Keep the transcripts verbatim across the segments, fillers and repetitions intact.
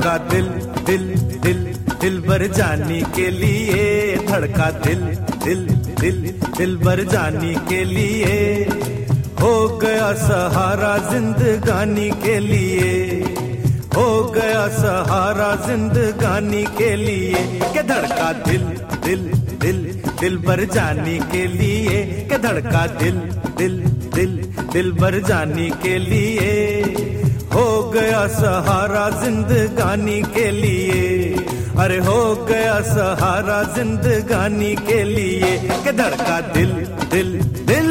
धड़का दिल दिल दिल दिल भर जाने के लिए, धड़का दिल दिल दिल दिल भर जाने के लिए, हो गया सहारा जिंदगानी के लिए, हो गया सहारा जिंदगानी के लिए, के धड़का दिल दिल दिल दिल भर जाने के लिए, के धड़का दिल दिल दिल दिल भर जाने के लिए, हो गया सहारा जिंदगानी के लिए, अरे हो गया सहारा जिंदगानी के लिए, के धड़का दिल दिल दिल।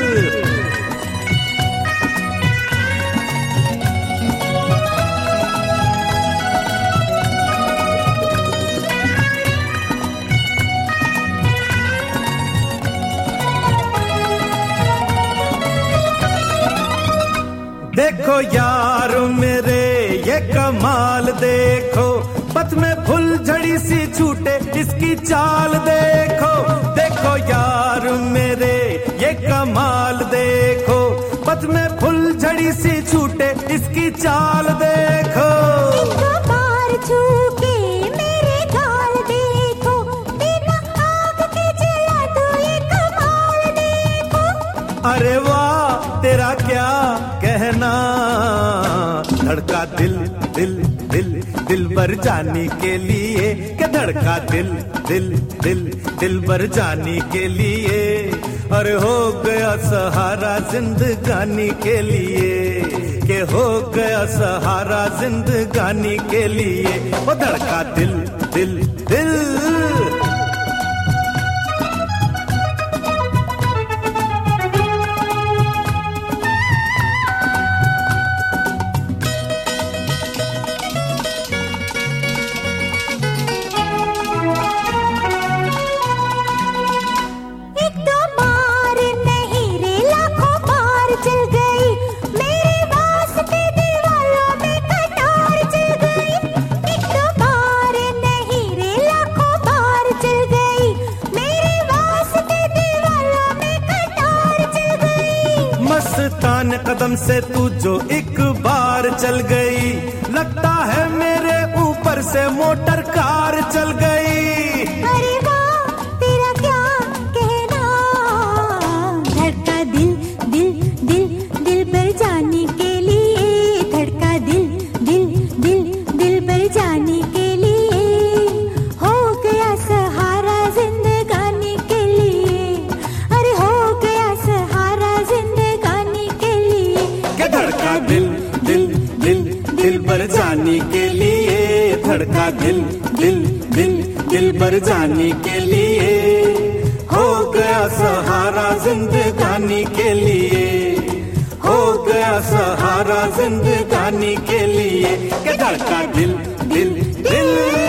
देखो यार मेरे ये कमाल देखो, पथ में फुल झड़ी सी छूटे इसकी चाल देखो, देखो यार मेरे ये कमाल देखो, पथ में फुल झड़ी सी छूटे इसकी चाल देखो। अरे वाह तेरा क्या कहना, धड़का दिल दिल दिल दिल भर जाने के लिए, के धड़का दिल दिल दिल दिल भर जाने के लिए, अरे हो गया सहारा जिंदगानी के लिए, के हो गया सहारा जिंदगानी के लिए, वो धड़का दिल दिल दिल। मस्तान कदम से तू जो एक बार चल गई, लगता है मेरे ऊपर से मोटर कार चल गई। अरे वाह तेरा क्या कहना, धड़का दिल दिल दिल दिल भर जाने के लिए, धड़का दिल दिल दिल दिल भर जाने के लिए, हो गया सहारा जिंदगानी के लिए, अरे हो गया सहारा जिंदगानी के लिए, के धड़का दिल दिल दिल दिल भर जाने के लिए, धड़का दिल दिल दिल दिल भर जाने के लिए, हो गया सहारा जिंदगानी के लिए, हो गया सहारा जिंदगानी के लिए, के धड़का दिल दिल दिल।